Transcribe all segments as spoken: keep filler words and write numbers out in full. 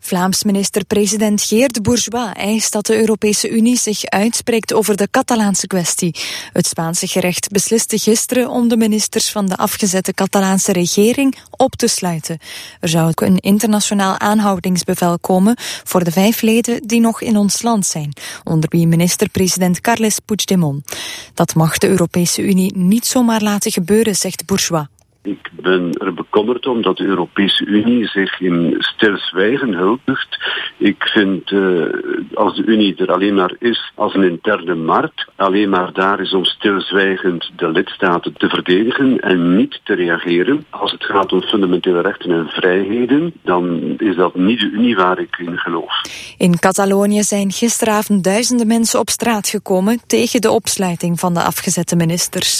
Vlaams minister-president Geert Bourgeois eist dat de Europese Unie zich uitspreekt over de Catalaanse kwestie. Het Spaanse gerecht besliste gisteren om de ministers van de afgezette Catalaanse regering op te sluiten. Er zou ook een internationaal aanhoudingsbevel komen voor de vijf leden die nog in ons land zijn, onder wie minister-president Carles Puigdemont. Dat mag de Europese Unie niet zomaar laten gebeuren, zegt Bourgeois. Ik ben er bekommerd om dat de Europese Unie zich in stilzwijgen huldigt. Ik vind, uh, als de Unie er alleen maar is als een interne markt, alleen maar daar is om stilzwijgend de lidstaten te verdedigen en niet te reageren. Als het gaat om fundamentele rechten en vrijheden, dan is dat niet de Unie waar ik in geloof. In Catalonië zijn gisteravond duizenden mensen op straat gekomen tegen de opsluiting van de afgezette ministers.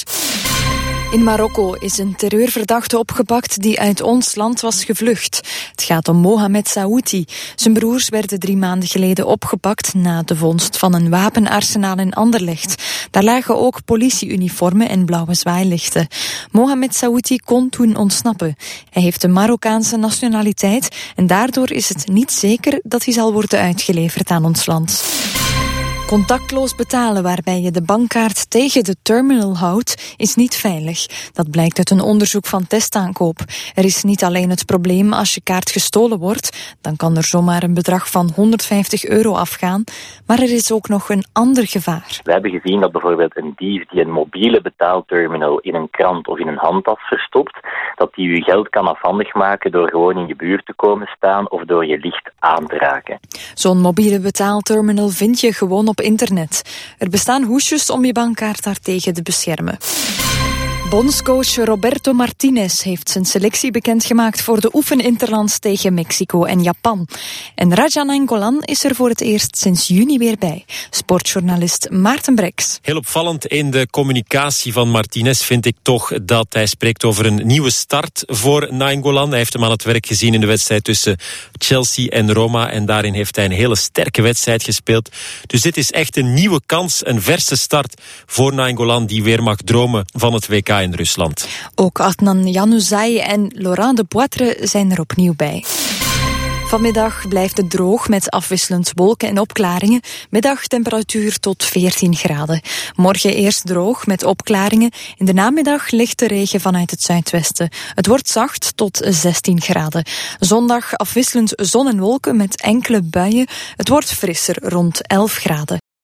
In Marokko is een terreurverdachte opgepakt die uit ons land was gevlucht. Het gaat om Mohamed Saouti. Zijn broers werden drie maanden geleden opgepakt na de vondst van een wapenarsenaal in Anderlecht. Daar lagen ook politieuniformen en blauwe zwaailichten. Mohamed Saouti kon toen ontsnappen. Hij heeft de Marokkaanse nationaliteit en daardoor is het niet zeker dat hij zal worden uitgeleverd aan ons land. Contactloos betalen waarbij je de bankkaart tegen de terminal houdt, is niet veilig. Dat blijkt uit een onderzoek van Testaankoop. Er is niet alleen het probleem als je kaart gestolen wordt, dan kan er zomaar een bedrag van honderdvijftig euro afgaan, maar er is ook nog een ander gevaar. We hebben gezien dat bijvoorbeeld een dief die een mobiele betaalterminal in een krant of in een handtas verstopt, dat die je geld kan afhandig maken door gewoon in je buurt te komen staan of door je licht aan te raken. Zo'n mobiele betaalterminal vind je gewoon op internet. Er bestaan hoesjes om je bankkaart daartegen te beschermen. Bondscoach Roberto Martinez heeft zijn selectie bekendgemaakt voor de oefeninterlands tegen Mexico en Japan. En Raja Nainggolan is er voor het eerst sinds juni weer bij. Sportjournalist Maarten Breks. Heel opvallend in de communicatie van Martinez vind ik toch dat hij spreekt over een nieuwe start voor Nainggolan. Hij heeft hem aan het werk gezien in de wedstrijd tussen Chelsea en Roma en daarin heeft hij een hele sterke wedstrijd gespeeld. Dus dit is echt een nieuwe kans, een verse start voor Nainggolan die weer mag dromen van het W K in Rusland. Ook Adnan Januzaj en Laurent de Poitre zijn er opnieuw bij. Vanmiddag blijft het droog met afwisselend wolken en opklaringen. Middagtemperatuur tot veertien graden. Morgen eerst droog met opklaringen. In de namiddag lichte regen vanuit het zuidwesten. Het wordt zacht tot zestien graden. Zondag afwisselend zon en wolken met enkele buien. Het wordt frisser rond elf graden.